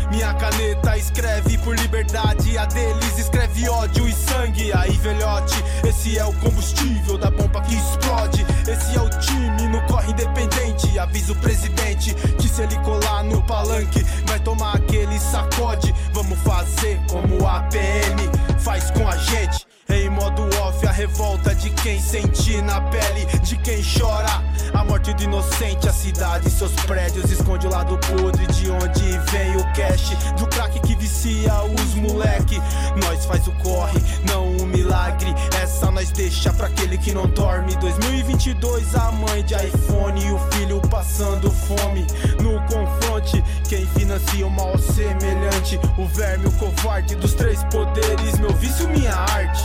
Minha caneta escreve por liberdade, a deles escreve ódio e sangue. Aí velhote, esse é o combustível da bomba que explode. Esse é o time no corre independente. Avisa o presidente que se ele colar no palanque vai tomar aquele sacode. Vamos fazer como a PM faz com a gente. Em modo off, a revolta de quem sente na pele, de quem chora a morte do inocente. A cidade e seus prédios esconde o lado podre de onde vem o cash do crack que vicia os moleque. Nós faz o corre, não o milagre. Essa nós deixa pra aquele que não dorme. 2022, a mãe de iPhone e o filho passando fome. No confronte, quem financia o mal semelhante. O verme, o covarde dos três poderes. Meu vício, minha arte.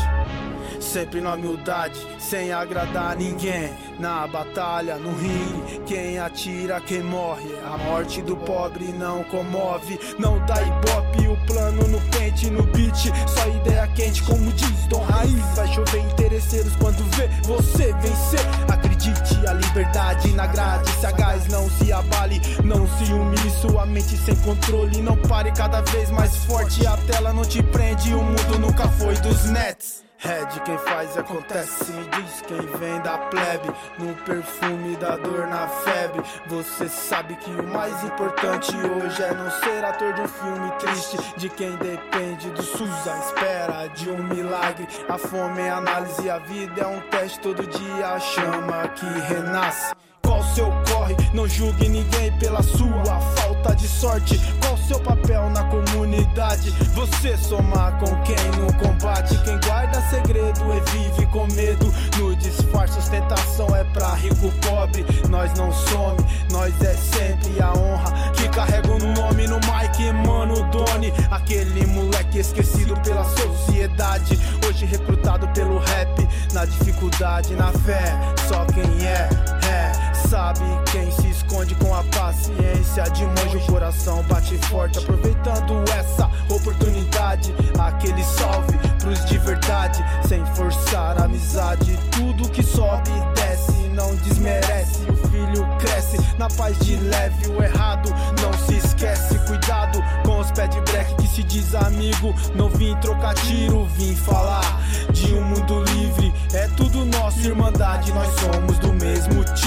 Sempre na humildade, sem agradar ninguém. Na batalha, no ringue, quem atira, quem morre. A morte do pobre não comove. Não dá ibope, o plano no pente, no beat. Só ideia quente, como diz Dom Raiz. Vai chover interesseiros quando vê você vencer. Acredite, a liberdade na grade. Se a gás não se abale, não se humilhe. Sua mente sem controle, não pare cada vez mais forte. A tela não te prende, o mundo nunca foi dos nets. É de quem faz e acontece, diz quem vem da plebe. No perfume da dor, na febre. Você sabe que o mais importante hoje é não ser ator de um filme triste. De quem depende do SUS, à espera de um milagre. A fome é análise, a vida é um teste. Todo dia a chama que renasce. Qual seu corre? Não julgue ninguém pela sua falta de sorte. Qual seu papel na comunidade? Você somar com quem no combate. Quem guarda segredo e vive com medo. No disfarce, ostentação é pra rico pobre. Nós não some, nós é sempre a honra que carrego no nome. No Mike, mano, Doni. Aquele moleque esquecido pela sociedade. Hoje recrutado pelo rap. Na dificuldade, na fé. Só quem sabe quem se esconde com a paciência de monge. O coração bate forte, aproveitando essa oportunidade. Aquele salve pros de verdade, sem forçar a amizade. Tudo que sobe e desce não desmerece. O filho cresce na paz de leve. O errado não se esquece. Cuidado com os pés de breque que se diz amigo. Não vim trocar tiro, vim falar de um mundo livre. É tudo nosso, irmandade, nós somos do mesmo time.